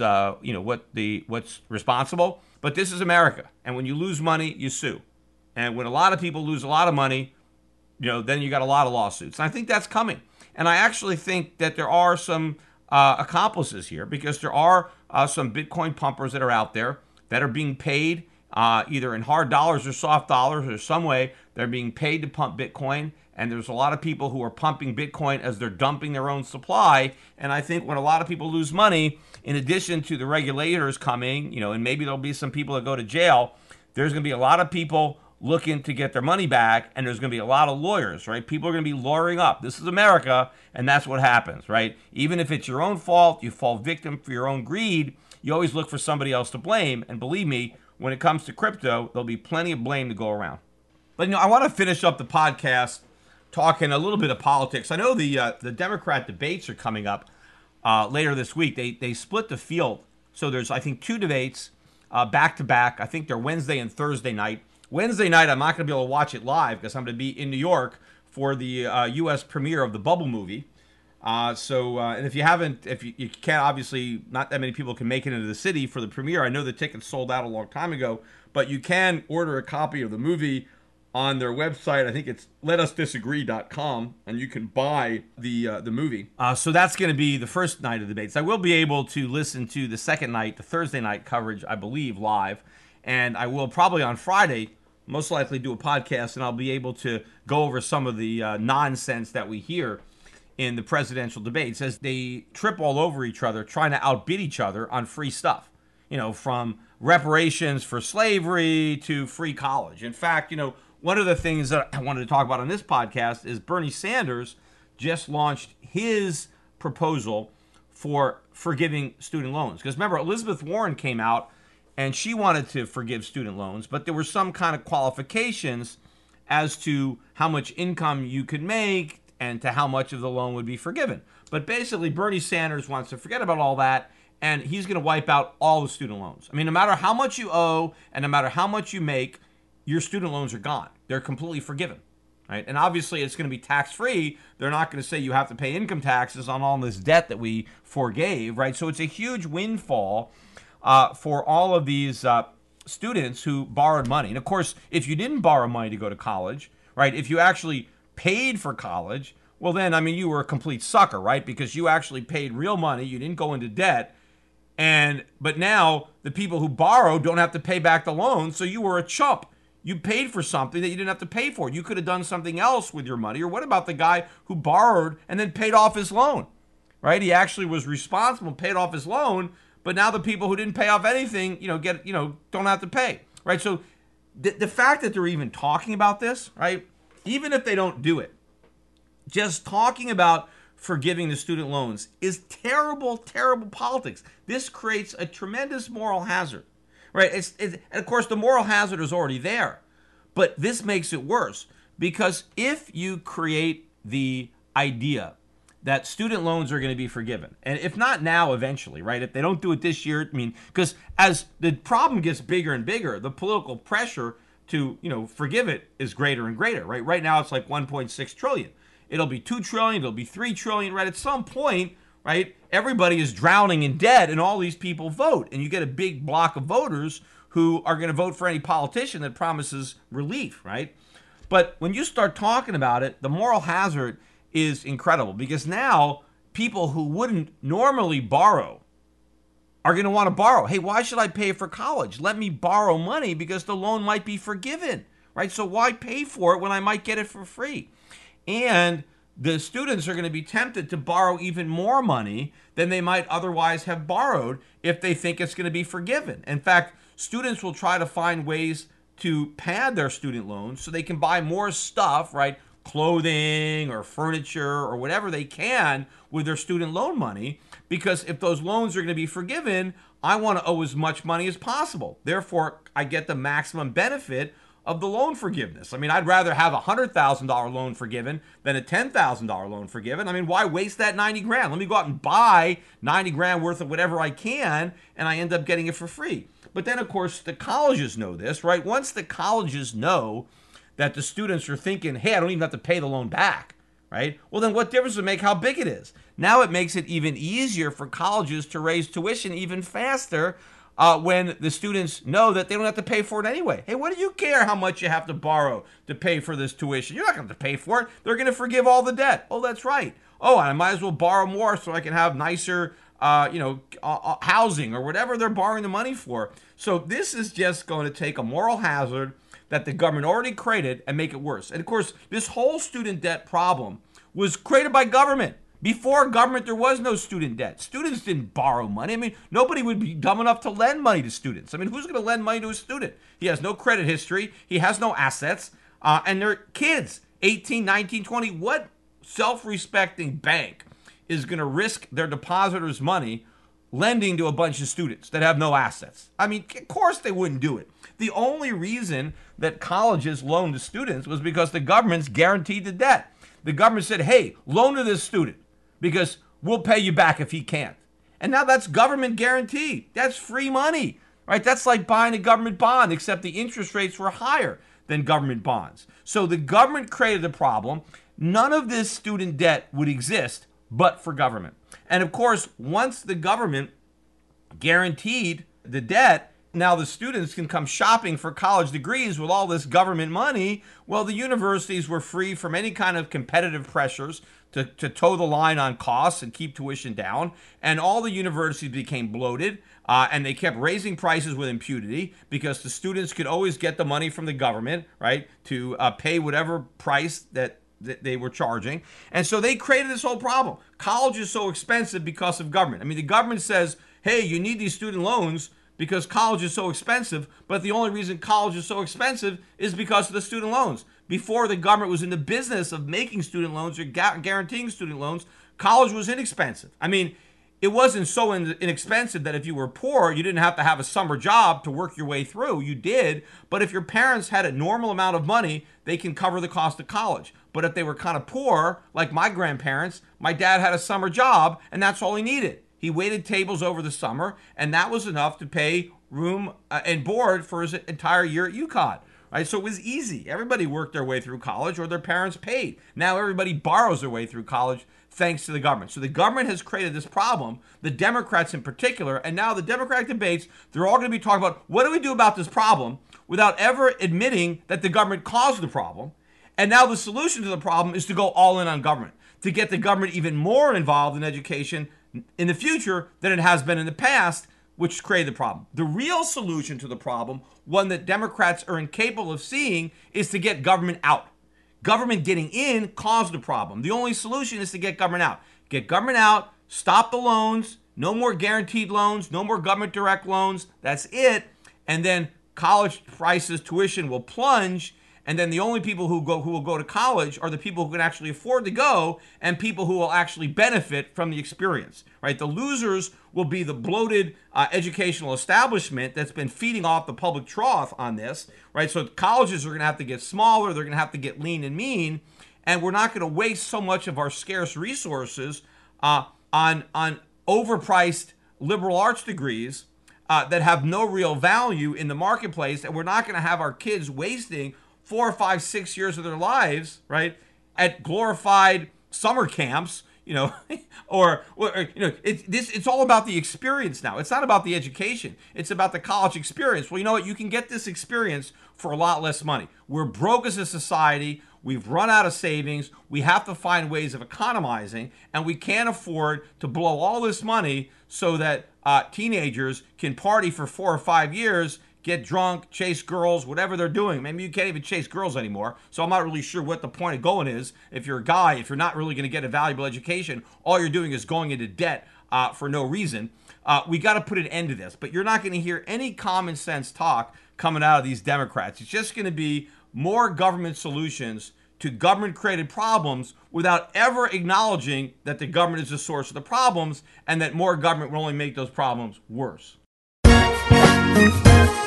what's responsible. But this is America. And when you lose money, you sue. And when a lot of people lose a lot of money, then you got a lot of lawsuits. And I think that's coming. And I actually think that there are some accomplices here, because there are some Bitcoin pumpers that are out there that are being paid either in hard dollars or soft dollars, or some way they're being paid to pump Bitcoin. And there's a lot of people who are pumping Bitcoin as they're dumping their own supply. And I think when a lot of people lose money, in addition to the regulators coming, and maybe there'll be some people that go to jail, there's going to be a lot of people looking to get their money back, and there's going to be a lot of lawyers, right? People are going to be lawyering up. This is America, and that's what happens, right? Even if it's your own fault, you fall victim for your own greed, you always look for somebody else to blame. And believe me, when it comes to crypto, there'll be plenty of blame to go around. But, I want to finish up the podcast talking a little bit of politics. I know the Democrat debates are coming up later this week. They split the field. So there's, I think, 2 debates back-to-back. I think they're Wednesday and Thursday night. Wednesday night, I'm not going to be able to watch it live because I'm going to be in New York for the U.S. premiere of the Bubble movie. And if you haven't, you can't, obviously, not that many people can make it into the city for the premiere. I know the tickets sold out a long time ago, but you can order a copy of the movie on their website. I think it's letusdisagree.com, and you can buy the movie. So that's going to be the first night of debates. I will be able to listen to the second night, the Thursday night coverage, I believe, live. And I will probably on Friday most likely do a podcast, and I'll be able to go over some of the nonsense that we hear in the presidential debates as they trip all over each other, trying to outbid each other on free stuff, from reparations for slavery to free college. In fact, one of the things that I wanted to talk about on this podcast is Bernie Sanders just launched his proposal for forgiving student loans. Because remember, Elizabeth Warren came out and she wanted to forgive student loans, but there were some kind of qualifications as to how much income you could make and to how much of the loan would be forgiven. But basically, Bernie Sanders wants to forget about all that, and he's going to wipe out all the student loans. I mean, no matter how much you owe and no matter how much you make, your student loans are gone. They're completely forgiven, right? And obviously, it's going to be tax-free. They're not going to say you have to pay income taxes on all this debt that we forgave, right? So it's a huge windfall for all of these students who borrowed money. And of course, if you didn't borrow money to go to college, right, if you actually paid for college, well then, you were a complete sucker, right? Because you actually paid real money, you didn't go into debt, but now the people who borrow don't have to pay back the loan, so you were a chump. You paid for something that you didn't have to pay for. You could have done something else with your money. Or what about the guy who borrowed and then paid off his loan, right? He actually was responsible, paid off his loan, but now the people who didn't pay off anything, don't have to pay, right? So the fact that they're even talking about this, right, even if they don't do it, just talking about forgiving the student loans is terrible, terrible politics. This creates a tremendous moral hazard, right? And of course, the moral hazard is already there, but this makes it worse because if you create the idea that student loans are going to be forgiven, and if not now, eventually, right? If they don't do it this year, because as the problem gets bigger and bigger, the political pressure to, forgive it is greater and greater, right? Right now, it's like 1.6 trillion. It'll be 2 trillion, it'll be 3 trillion, right? At some point, right, everybody is drowning in debt and all these people vote, and you get a big block of voters who are going to vote for any politician that promises relief, right? But when you start talking about it, the moral hazard is incredible because now people who wouldn't normally borrow are going to want to borrow. Hey, why should I pay for college? Let me borrow money because the loan might be forgiven, right? So why pay for it when I might get it for free? And the students are going to be tempted to borrow even more money than they might otherwise have borrowed if they think it's going to be forgiven. In fact, students will try to find ways to pad their student loans so they can buy more stuff, right? Clothing or furniture or whatever they can with their student loan money, because if those loans are going to be forgiven, I want to owe as much money as possible. Therefore, I get the maximum benefit of the loan forgiveness. I'd rather have a $100,000 loan forgiven than a $10,000 loan forgiven. Why waste that 90 grand? Let me go out and buy 90 grand worth of whatever I can, and I end up getting it for free. But then, of course, the colleges know this, right? Once the colleges know that the students are thinking, hey, I don't even have to pay the loan back, right? Well, then what difference does it make how big it is? Now it makes it even easier for colleges to raise tuition even faster when the students know that they don't have to pay for it anyway. Hey, what do you care how much you have to borrow to pay for this tuition? You're not going to have to pay for it. They're going to forgive all the debt. Oh, that's right. Oh, I might as well borrow more so I can have nicer housing or whatever they're borrowing the money for. So this is just going to take a moral hazard that the government already created and make it worse. And of course, this whole student debt problem was created by government. Before government, there was no student debt. Students didn't borrow money. Nobody would be dumb enough to lend money to students. Who's going to lend money to a student? He has no credit history. He has no assets. And they're kids, 18, 19, 20. What self-respecting bank is going to risk their depositors' money lending to a bunch of students that have no assets? Of course they wouldn't do it. The only reason that colleges loaned to students was because the government's guaranteed the debt. The government said, hey, loan to this student because we'll pay you back if he can't. And now that's government guaranteed. That's free money, right? That's like buying a government bond, except the interest rates were higher than government bonds. So the government created the problem. None of this student debt would exist but for government. And of course, once the government guaranteed the debt, now the students can come shopping for college degrees with all this government money. Well, the universities were free from any kind of competitive pressures to toe the line on costs and keep tuition down. And all the universities became bloated, and they kept raising prices with impunity because the students could always get the money from the government, right, to pay whatever price that they were charging. And so they created this whole problem. College is so expensive because of government. I mean, the government says, hey, you need these student loans because college is so expensive, but the only reason college is so expensive is because of the student loans. Before the government was in the business of making student loans or guaranteeing student loans, college was inexpensive. I mean, it wasn't so inexpensive that if you were poor, you didn't have to have a summer job to work your way through. You did, but if your parents had a normal amount of money, they can cover the cost of college. But if they were kind of poor, like my grandparents, my dad had a summer job, and that's all he needed. He waited tables over the summer, and that was enough to pay room and board for his entire year at UConn. Right? So it was easy. Everybody worked their way through college, or their parents paid. Now everybody borrows their way through college thanks to the government. So the government has created this problem, the Democrats in particular, and now the Democratic debates, they're all going to be talking about what do we do about this problem without ever admitting that the government caused the problem. And now the solution to the problem is to go all in on government, to get the government even more involved in education in the future than it has been in the past, which created the problem. The real solution to the problem, one that Democrats are incapable of seeing, is to get government out. Government getting in caused the problem. The only solution is to get government out. Get government out, stop the loans, no more guaranteed loans, no more government direct loans. That's it. And then college prices, tuition will plunge. And then the only people who will go to college are the people who can actually afford to go and people who will actually benefit from the experience, right? The losers will be the bloated educational establishment that's been feeding off the public trough on this, right? So colleges are going to have to get smaller. They're going to have to get lean and mean. And we're not going to waste so much of our scarce resources on overpriced liberal arts degrees that have no real value in the marketplace. And we're not going to have our kids wasting 4, 5, 6 years of their lives, right, at glorified summer camps, or it's all about the experience now. It's not about the education. It's about the college experience. Well, you know what? You can get this experience for a lot less money. We're broke as a society. We've run out of savings. We have to find ways of economizing, and we can't afford to blow all this money so that teenagers can party for 4 or 5 years, get drunk, chase girls, whatever they're doing. Maybe you can't even chase girls anymore. So I'm not really sure what the point of going is. If you're a guy, if you're not really going to get a valuable education, all you're doing is going into debt for no reason. We got to put an end to this. But you're not going to hear any common sense talk coming out of these Democrats. It's just going to be more government solutions to government-created problems without ever acknowledging that the government is the source of the problems and that more government will only make those problems worse.